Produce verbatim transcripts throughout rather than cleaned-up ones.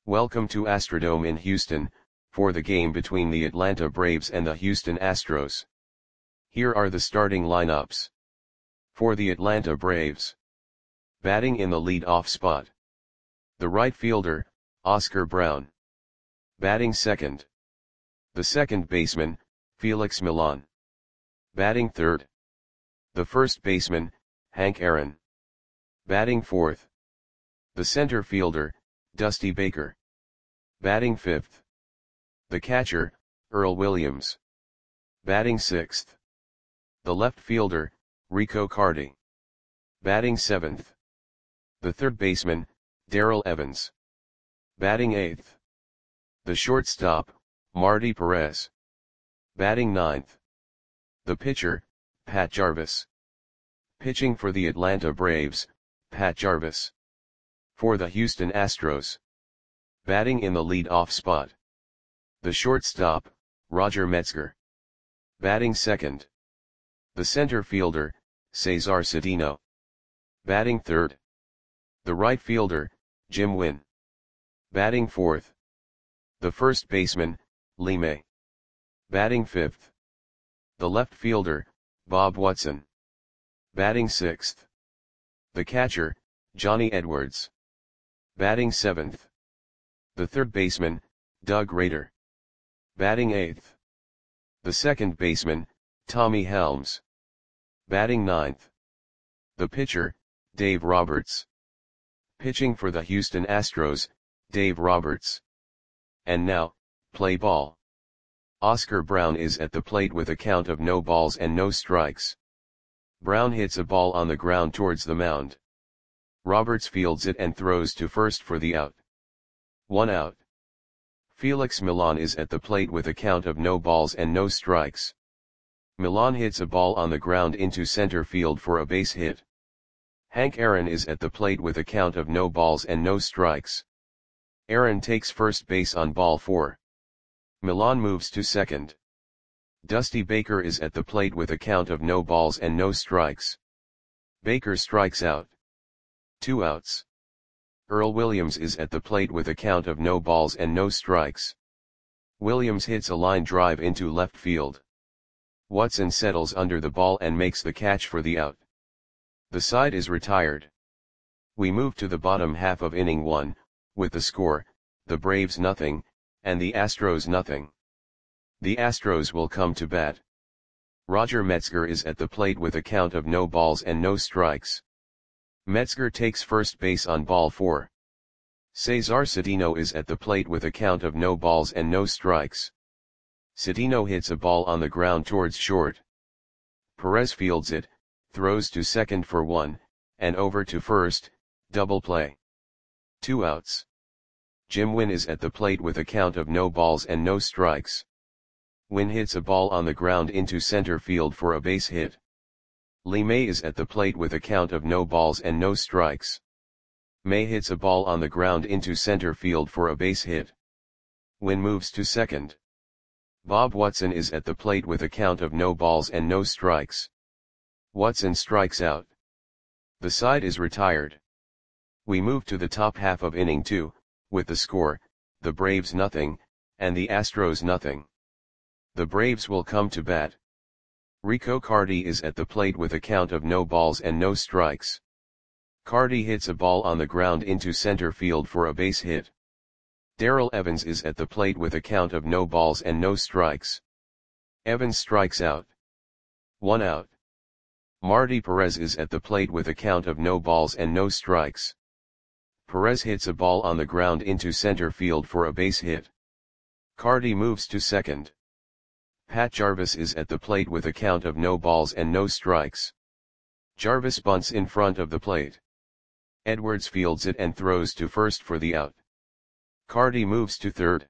Welcome to Astrodome in Houston, for the game between the Atlanta Braves and the Houston Astros. Here are the starting lineups. For the Atlanta Braves. Batting in the lead-off spot. The right fielder, Oscar Brown. Batting second. The second baseman, Felix Millan. Batting third. The first baseman, Hank Aaron. Batting fourth. The center fielder, Dusty Baker. Batting fifth. The catcher, Earl Williams. Batting sixth. The left fielder, Rico Carty. Batting seventh. The third baseman, Darrell Evans. Batting eighth. The shortstop, Marty Perez. Batting ninth. The pitcher, Pat Jarvis. Pitching for the Atlanta Braves, Pat Jarvis. For the Houston Astros. Batting in the lead-off spot. The shortstop, Roger Metzger. Batting second. The center fielder, Cesar Cedeno. Batting third. The right fielder, Jim Wynn. Batting fourth. The first baseman, Lee May. Batting fifth. The left fielder, Bob Watson. Batting sixth. The catcher, Johnny Edwards. Batting seventh. The third baseman, Doug Rader. Batting eighth. The second baseman, Tommy Helms. Batting ninth. The pitcher, Dave Roberts. Pitching for the Houston Astros, Dave Roberts. And now, play ball. Oscar Brown is at the plate with a count of no balls and no strikes. Brown hits a ball on the ground towards the mound. Roberts fields it and throws to first for the out. One out. Felix Millan is at the plate with a count of no balls and no strikes. Millan hits a ball on the ground into center field for a base hit. Hank Aaron is at the plate with a count of no balls and no strikes. Aaron takes first base on ball four. Millan moves to second. Dusty Baker is at the plate with a count of no balls and no strikes. Baker strikes out. Two outs. Earl Williams is at the plate with a count of no balls and no strikes. Williams hits a line drive into left field. Watson settles under the ball and makes the catch for the out. The side is retired. We move to the bottom half of inning one, with the score, the Braves nothing, and the Astros nothing. The Astros will come to bat. Roger Metzger is at the plate with a count of no balls and no strikes. Metzger takes first base on ball four. Cesar Cedeno is at the plate with a count of no balls and no strikes. Cedeno hits a ball on the ground towards short. Perez fields it, throws to second for one, and over to first, double play. Two outs. Jim Wynn is at the plate with a count of no balls and no strikes. Wynn hits a ball on the ground into center field for a base hit. Lee May is at the plate with a count of no balls and no strikes. May hits a ball on the ground into center field for a base hit. Wynn moves to second. Bob Watson is at the plate with a count of no balls and no strikes. Watson strikes out. The side is retired. We move to the top half of inning two, with the score, the Braves nothing, and the Astros nothing. The Braves will come to bat. Rico Carty is at the plate with a count of no balls and no strikes. Carty hits a ball on the ground into center field for a base hit. Darrell Evans is at the plate with a count of no balls and no strikes. Evans strikes out. One out. Marty Perez is at the plate with a count of no balls and no strikes. Perez hits a ball on the ground into center field for a base hit. Carty moves to second. Pat Jarvis is at the plate with a count of no balls and no strikes. Jarvis bunts in front of the plate. Edwards fields it and throws to first for the out. Carty moves to third.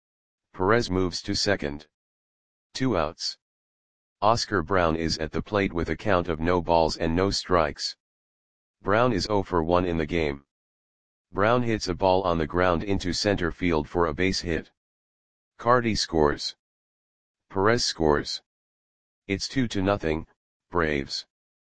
Perez moves to second. Two outs. Oscar Brown is at the plate with a count of no balls and no strikes. Brown is zero for one in the game. Brown hits a ball on the ground into center field for a base hit. Carty scores. Perez scores. It's two to nothing, Braves.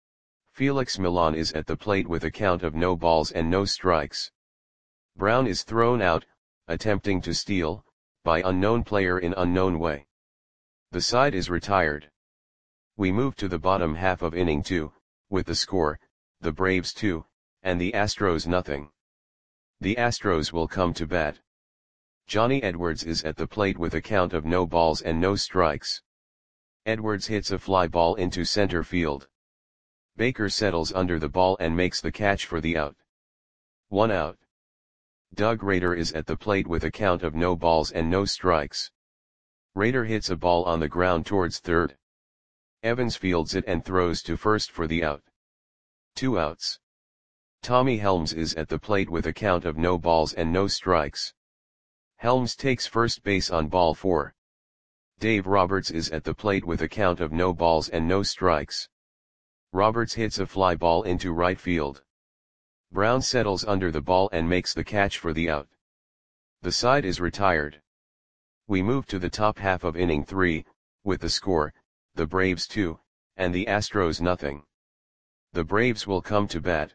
Felix Millan is at the plate with a count of no balls and no strikes. Brown is thrown out, attempting to steal, by unknown player in unknown way. The side is retired. We move to the bottom half of inning two, with the score, the Braves two, and the Astros nothing. The Astros will come to bat. Johnny Edwards is at the plate with a count of no balls and no strikes. Edwards hits a fly ball into center field. Baker settles under the ball and makes the catch for the out. One out. Doug Rader is at the plate with a count of no balls and no strikes. Rader hits a ball on the ground towards third. Evans fields it and throws to first for the out. Two outs. Tommy Helms is at the plate with a count of no balls and no strikes. Helms takes first base on ball four. Dave Roberts is at the plate with a count of no balls and no strikes. Roberts hits a fly ball into right field. Brown settles under the ball and makes the catch for the out. The side is retired. We move to the top half of inning three, with the score, the Braves two, and the Astros nothing. The Braves will come to bat.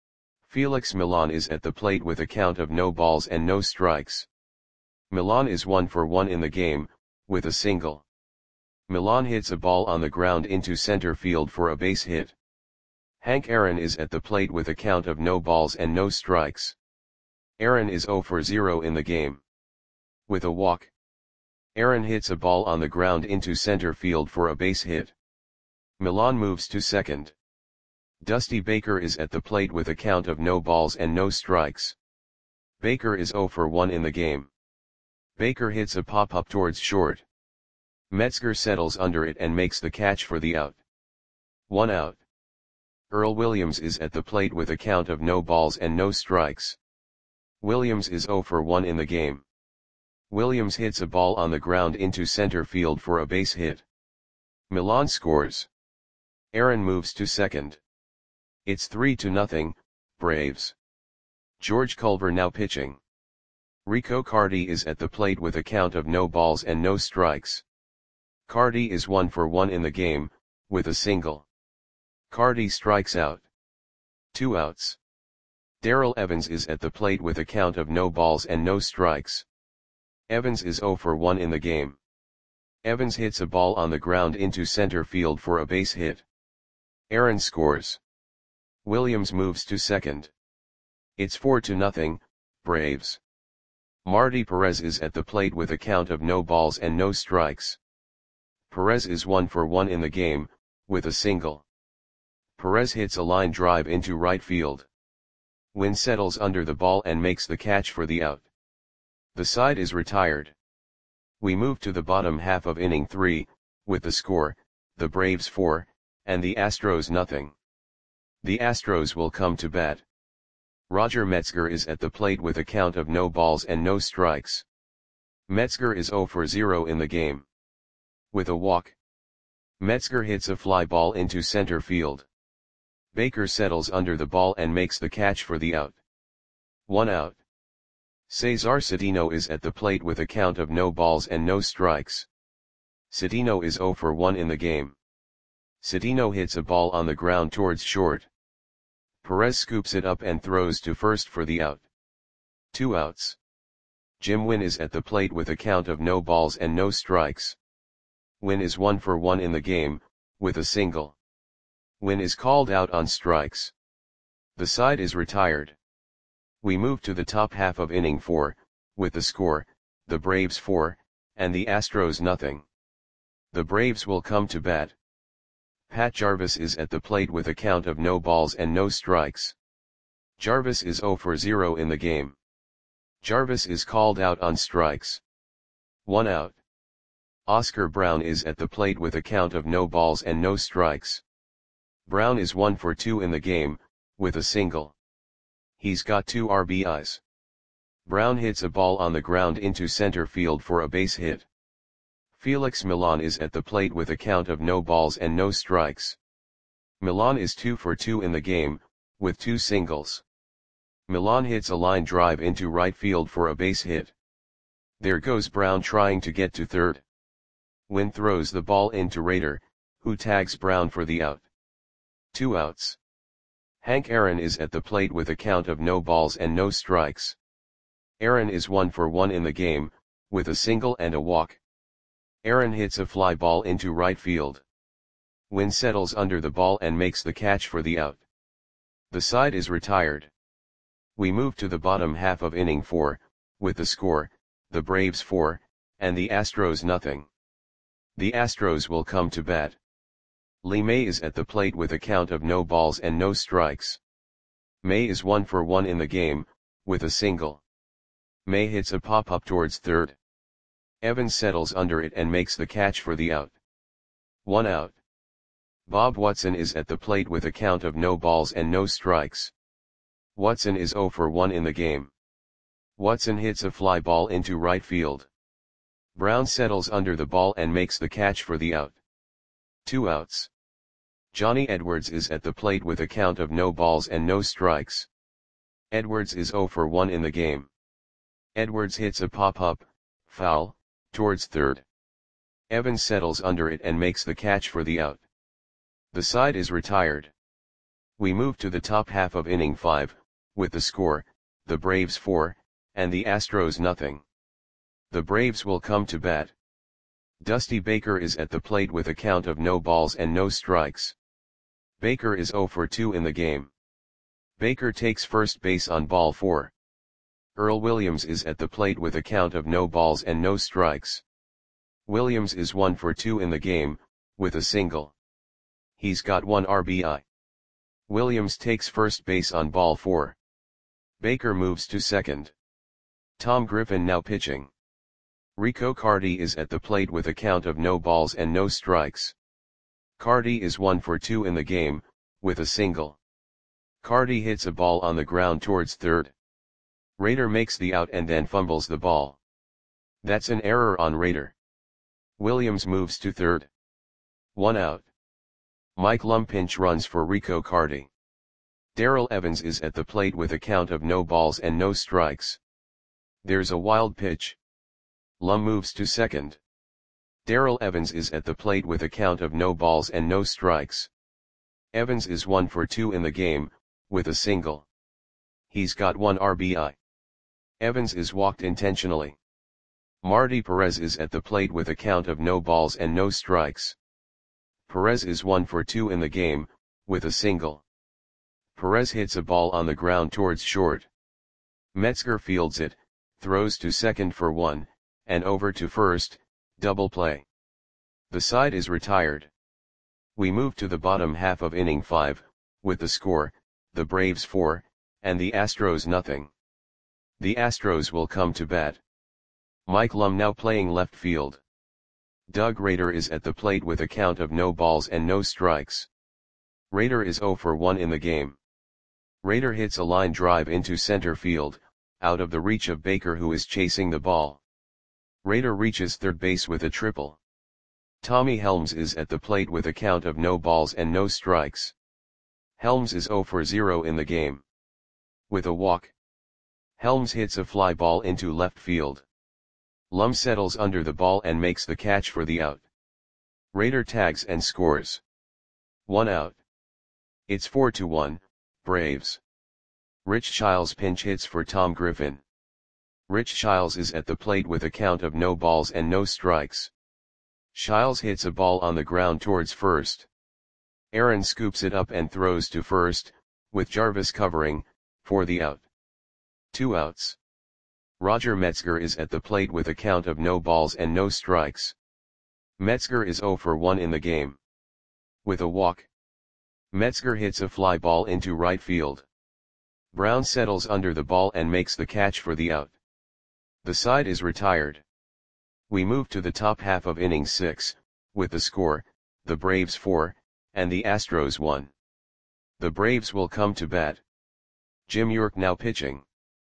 Felix Millan is at the plate with a count of no balls and no strikes. Millan is one for one in the game, with a single. Millan hits a ball on the ground into center field for a base hit. Hank Aaron is at the plate with a count of no balls and no strikes. Aaron is zero for zero in the game. With a walk. Aaron hits a ball on the ground into center field for a base hit. Millan moves to second. Dusty Baker is at the plate with a count of no balls and no strikes. Baker is zero for one in the game. Baker hits a pop-up towards short. Metzger settles under it and makes the catch for the out. One out. Earl Williams is at the plate with a count of no balls and no strikes. Williams is zero for one in the game. Williams hits a ball on the ground into center field for a base hit. Millan scores. Aaron moves to second. It's three to nothing, Braves. George Culver now pitching. Rico Carty is at the plate with a count of no balls and no strikes. Carty is one for one in the game, with a single. Carty strikes out. Two outs. Darrell Evans is at the plate with a count of no balls and no strikes. Evans is zero for one in the game. Evans hits a ball on the ground into center field for a base hit. Aaron scores. Williams moves to second. It's four to nothing, Braves. Marty Perez is at the plate with a count of no balls and no strikes. Perez is one for one in the game, with a single. Perez hits a line drive into right field. Wynn settles under the ball and makes the catch for the out. The side is retired. We move to the bottom half of inning three, with the score, the Braves four, and the Astros nothing. The Astros will come to bat. Roger Metzger is at the plate with a count of no balls and no strikes. Metzger is zero for zero in the game. With a walk. Metzger hits a fly ball into center field. Baker settles under the ball and makes the catch for the out. One out. Cesar Cedeno is at the plate with a count of no balls and no strikes. Cedeno is zero for one in the game. Cedeno hits a ball on the ground towards short. Perez scoops it up and throws to first for the out. Two outs. Jim Wynn is at the plate with a count of no balls and no strikes. Wynn is one for one in the game, with a single. Wynn is called out on strikes. The side is retired. We move to the top half of inning four, with the score, the Braves four, and the Astros nothing. The Braves will come to bat. Pat Jarvis is at the plate with a count of no balls and no strikes. Jarvis is zero for zero in the game. Jarvis is called out on strikes. One out. Oscar Brown is at the plate with a count of no balls and no strikes. Brown is one for two in the game, with a single. He's got two R B Is. Brown hits a ball on the ground into center field for a base hit. Felix Millan is at the plate with a count of no balls and no strikes. Millan is two for two in the game, with two singles. Millan hits a line drive into right field for a base hit. There goes Brown trying to get to third. Wynn throws the ball into Rader, who tags Brown for the out. Two outs. Hank Aaron is at the plate with a count of no balls and no strikes. Aaron is one for one in the game, with a single and a walk. Aaron hits a fly ball into right field. Wynn settles under the ball and makes the catch for the out. The side is retired. We move to the bottom half of inning four, with the score, the Braves four, and the Astros nothing. The Astros will come to bat. Lee May is at the plate with a count of no balls and no strikes. May is one for one in the game, with a single. May hits a pop-up towards third. Evans settles under it and makes the catch for the out. One out. Bob Watson is at the plate with a count of no balls and no strikes. Watson is zero for one in the game. Watson hits a fly ball into right field. Brown settles under the ball and makes the catch for the out. Two outs. Johnny Edwards is at the plate with a count of no balls and no strikes. Edwards is zero for one in the game. Edwards hits a pop-up, foul, towards third. Evans settles under it and makes the catch for the out. The side is retired. We move to the top half of inning five, with the score, the Braves four, and the Astros nothing. The Braves will come to bat. Dusty Baker is at the plate with a count of no balls and no strikes. Baker is zero for two in the game. Baker takes first base on ball four. Earl Williams is at the plate with a count of no balls and no strikes. Williams is one for two in the game, with a single. He's got one R B I. Williams takes first base on ball four. Baker moves to second. Tom Griffin now pitching. Rico Carty is at the plate with a count of no balls and no strikes. Carty is one for two in the game, with a single. Carty hits a ball on the ground towards third. Rader makes the out and then fumbles the ball. That's an error on Rader. Williams moves to third. One out. Mike Lum pinch runs for Rico Carty. Darrell Evans is at the plate with a count of no balls and no strikes. There's a wild pitch. Lum moves to second. Darrell Evans is at the plate with a count of no balls and no strikes. Evans is one for two in the game, with a single. He's got one R B I. Evans is walked intentionally. Marty Perez is at the plate with a count of no balls and no strikes. Perez is one for two in the game, with a single. Perez hits a ball on the ground towards short. Metzger fields it, throws to second for one, and over to first, double play. The side is retired. We move to the bottom half of inning five, with the score, the Braves four, and the Astros nothing. The Astros will come to bat. Mike Lum now playing left field. Doug Rader is at the plate with a count of no balls and no strikes. Rader is zero for one in the game. Rader hits a line drive into center field, out of the reach of Baker who is chasing the ball. Rader reaches third base with a triple. Tommy Helms is at the plate with a count of no balls and no strikes. Helms is zero for zero in the game. With a walk. Helms hits a fly ball into left field. Lum settles under the ball and makes the catch for the out. Rader tags and scores. One out. It's four to one, Braves. Rich Childs pinch hits for Tom Griffin. Rich Childs is at the plate with a count of no balls and no strikes. Childs hits a ball on the ground towards first. Aaron scoops it up and throws to first, with Jarvis covering, for the out. Two outs. Roger Metzger is at the plate with a count of no balls and no strikes. Metzger is zero for one in the game. With a walk. Metzger hits a fly ball into right field. Brown settles under the ball and makes the catch for the out. The side is retired. We move to the top half of inning six, with the score, the Braves four, and the Astros one. The Braves will come to bat. Jim York now pitching.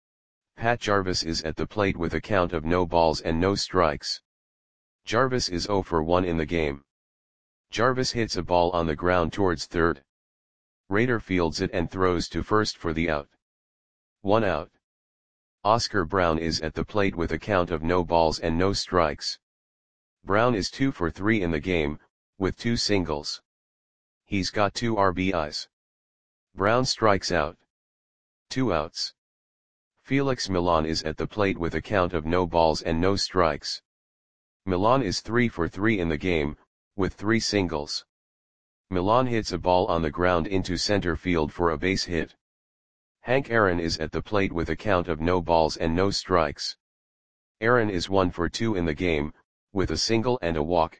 Pat Jarvis is at the plate with a count of no balls and no strikes. Jarvis is zero for one in the game. Jarvis hits a ball on the ground towards third. Rader fields it and throws to first for the out. One out. Oscar Brown is at the plate with a count of no balls and no strikes. Brown is two for three in the game, with two singles. He's got two R B Is. Brown strikes out. Two outs. Felix Milan is at the plate with a count of no balls and no strikes. Milan is three for three in the game, with three singles. Milan hits a ball on the ground into center field for a base hit. Hank Aaron is at the plate with a count of no balls and no strikes. Aaron is one for two in the game, with a single and a walk.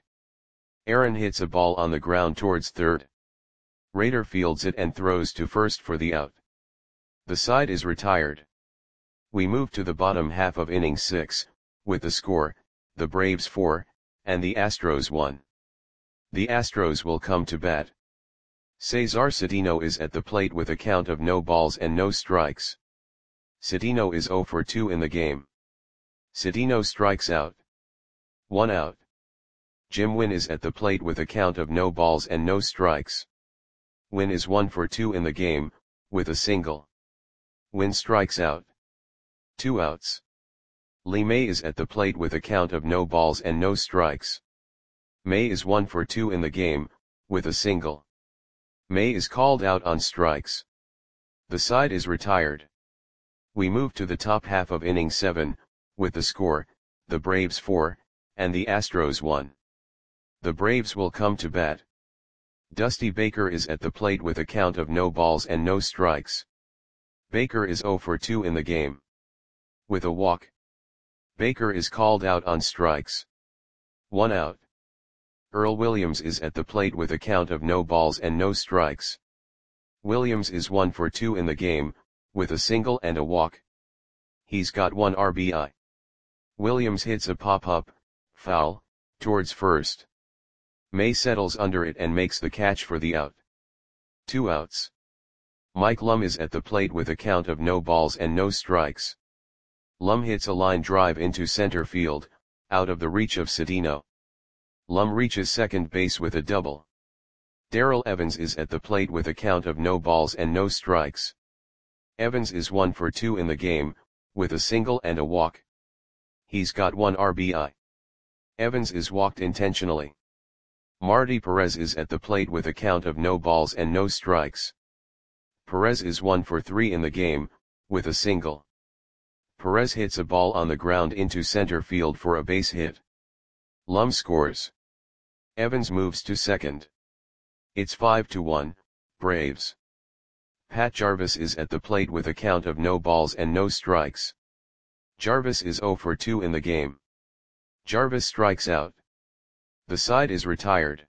Aaron hits a ball on the ground towards third. Raider fields it and throws to first for the out. The side is retired. We move to the bottom half of inning six, with the score, the Braves four, and the Astros one. The Astros will come to bat. Cesar Cedeno is at the plate with a count of no balls and no strikes. Cedeno is zero for two in the game. Cedeno strikes out. One out. Jim Wynn is at the plate with a count of no balls and no strikes. Wynn is one for two in the game, with a single. Wynn strikes out. Two outs. Lee May is at the plate with a count of no balls and no strikes. May is one for two in the game, with a single. May is called out on strikes. The side is retired. We move to the top half of inning seven, with the score, the Braves four, and the Astros one. The Braves will come to bat. Dusty Baker is at the plate with a count of no balls and no strikes. Baker is zero for two in the game. With a walk. Baker is called out on strikes. One out. Earl Williams is at the plate with a count of no balls and no strikes. Williams is one for two in the game, with a single and a walk. He's got one R B I. Williams hits a pop-up, foul, towards first. May settles under it and makes the catch for the out. Two outs. Mike Lum is at the plate with a count of no balls and no strikes. Lum hits a line drive into center field, out of the reach of Cedeno. Lum reaches second base with a double. Darrell Evans is at the plate with a count of no balls and no strikes. Evans is one for two in the game, with a single and a walk. He's got one R B I. Evans is walked intentionally. Marty Perez is at the plate with a count of no balls and no strikes. Perez is one for three in the game, with a single. Perez hits a ball on the ground into center field for a base hit. Lum scores. Evans moves to second. It's five to one, Braves. Pat Jarvis is at the plate with a count of no balls and no strikes. Jarvis is zero for two in the game. Jarvis strikes out. The side is retired.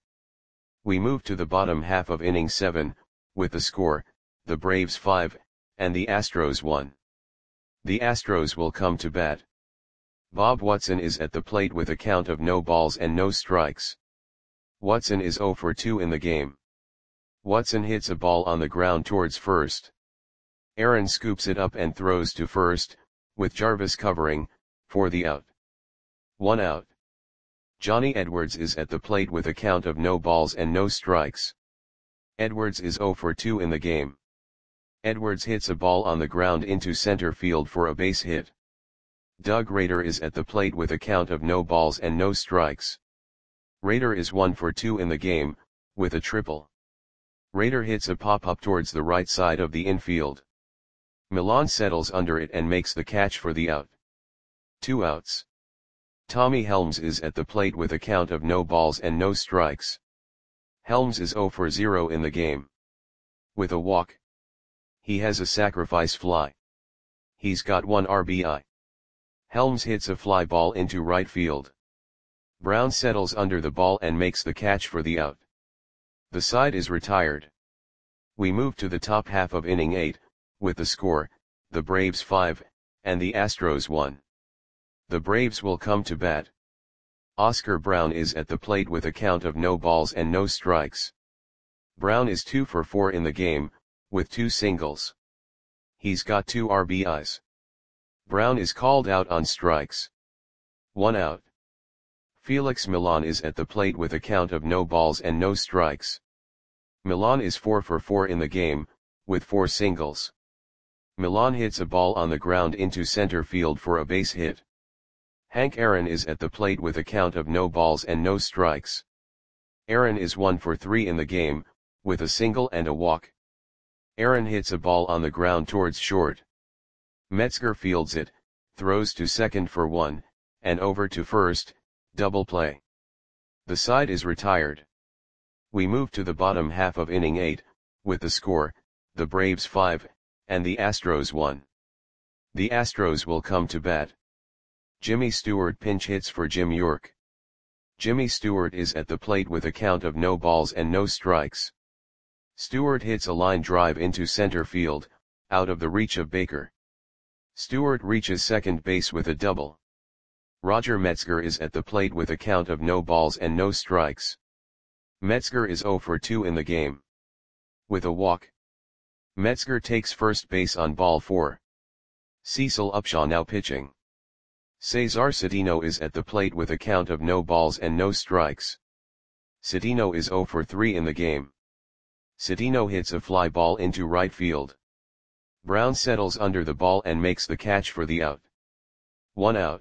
We move to the bottom half of inning seven, with the score, the Braves five, and the Astros one. The Astros will come to bat. Bob Watson is at the plate with a count of no balls and no strikes. Watson is zero for two in the game. Watson hits a ball on the ground towards first. Aaron scoops it up and throws to first, with Jarvis covering, for the out. One out. Johnny Edwards is at the plate with a count of no balls and no strikes. Edwards is zero for two in the game. Edwards hits a ball on the ground into center field for a base hit. Doug Rader is at the plate with a count of no balls and no strikes. Rader is one for two in the game, with a triple. Rader hits a pop-up towards the right side of the infield. Milan settles under it and makes the catch for the out. Two outs. Tommy Helms is at the plate with a count of no balls and no strikes. Helms is zero for zero in the game. With a walk. He has a sacrifice fly. He's got one R B I. Helms hits a fly ball into right field. Brown settles under the ball and makes the catch for the out. The side is retired. We move to the top half of inning eight, with the score, the Braves five, and the Astros one. The Braves will come to bat. Oscar Brown is at the plate with a count of no balls and no strikes. Brown is two for four in the game, with two singles. He's got two R B Is. Brown is called out on strikes. One out. Felix Milan is at the plate with a count of no balls and no strikes. Milan is four for four in the game, with four singles. Milan hits a ball on the ground into center field for a base hit. Hank Aaron is at the plate with a count of no balls and no strikes. Aaron is one for three in the game, with a single and a walk. Aaron hits a ball on the ground towards short. Metzger fields it, throws to second for one, and over to first, double play. The side is retired. We move to the bottom half of inning eight, with the score, the Braves five, and the Astros one. The Astros will come to bat. Jimmy Stewart pinch hits for Jim York. Jimmy Stewart is at the plate with a count of no balls and no strikes. Stewart hits a line drive into center field, out of the reach of Baker. Stewart reaches second base with a double. Roger Metzger is at the plate with a count of no balls and no strikes. Metzger is oh for two in the game. With a walk. Metzger takes first base on ball four. Cecil Upshaw now pitching. Cesar Cedeno is at the plate with a count of no balls and no strikes. Cedeno is oh for three in the game. Cedeno hits a fly ball into right field. Brown settles under the ball and makes the catch for the out. One out.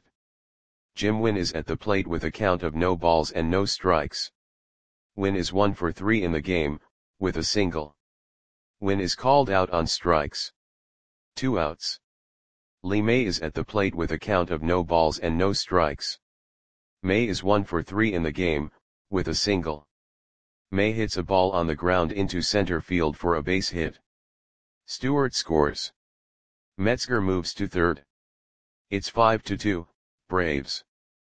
Jim Wynn is at the plate with a count of no balls and no strikes. Wynn is one for three in the game, with a single. Wynn is called out on strikes. Two outs. Lee May is at the plate with a count of no balls and no strikes. May is one for three in the game, with a single. May hits a ball on the ground into center field for a base hit. Stewart scores. Metzger moves to third. It's five to two, Braves.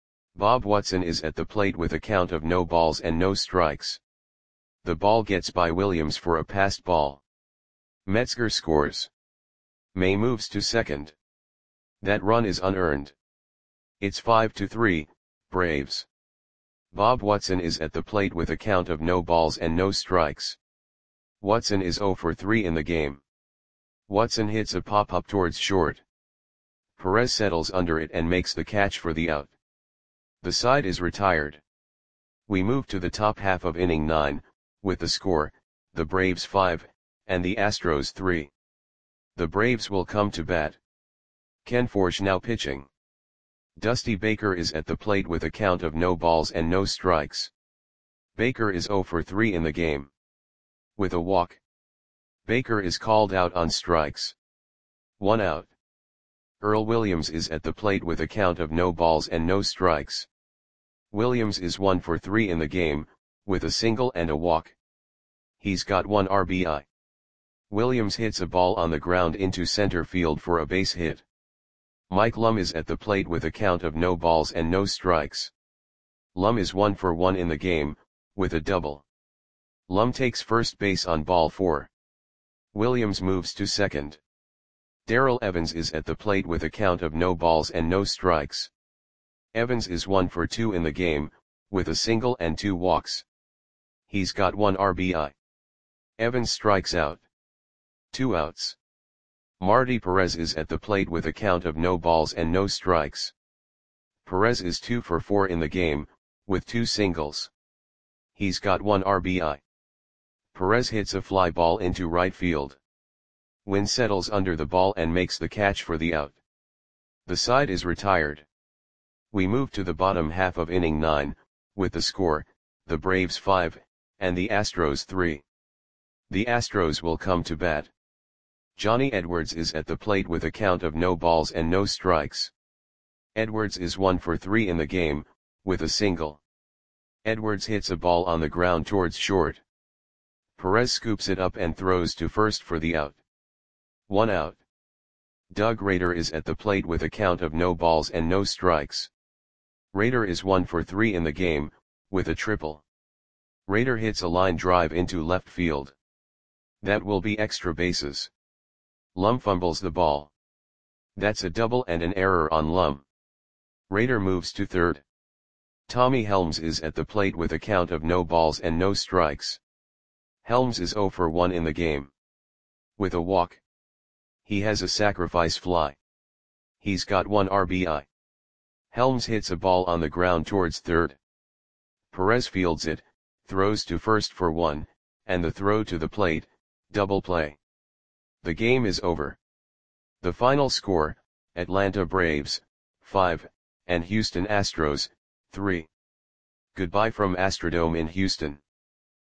Bob Watson is at the plate with a count of no balls and no strikes. The ball gets by Williams for a passed ball. Metzger scores. May moves to second. That run is unearned. It's five to three, Braves. Bob Watson is at the plate with a count of no balls and no strikes. Watson is oh for three in the game. Watson hits a pop-up towards short. Perez settles under it and makes the catch for the out. The side is retired. We move to the top half of inning nine, with the score, the Braves five, and the Astros three. The Braves will come to bat. Ken Forsch now pitching. Dusty Baker is at the plate with a count of no balls and no strikes. Baker is oh for three in the game. With a walk. Baker is called out on strikes. One out. Earl Williams is at the plate with a count of no balls and no strikes. Williams is one for three in the game, with a single and a walk. He's got one R B I. Williams hits a ball on the ground into center field for a base hit. Mike Lum is at the plate with a count of no balls and no strikes. Lum is one for one in the game, with a double. Lum takes first base on ball four. Williams moves to second. Darrell Evans is at the plate with a count of no balls and no strikes. Evans is one for two in the game, with a single and two walks. He's got one R B I. Evans strikes out. Two outs. Marty Perez is at the plate with a count of no balls and no strikes. Perez is two for four in the game, with two singles. He's got one R B I. Perez hits a fly ball into right field. Wynn settles under the ball and makes the catch for the out. The side is retired. We move to the bottom half of inning nine, with the score, the Braves five, and the Astros three. The Astros will come to bat. Johnny Edwards is at the plate with a count of no balls and no strikes. Edwards is one for three in the game, with a single. Edwards hits a ball on the ground towards short. Perez scoops it up and throws to first for the out. One out. Doug Rader is at the plate with a count of no balls and no strikes. Rader is one for three in the game, with a triple. Rader hits a line drive into left field. That will be extra bases. Lum fumbles the ball. That's a double and an error on Lum. Rader moves to third. Tommy Helms is at the plate with a count of no balls and no strikes. Helms is oh for one in the game. With a walk. He has a sacrifice fly. He's got one R B I. Helms hits a ball on the ground towards third. Perez fields it, throws to first for one, and the throw to the plate, double play. The game is over. The final score, Atlanta Braves, five, and Houston Astros, three. Goodbye from Astrodome in Houston.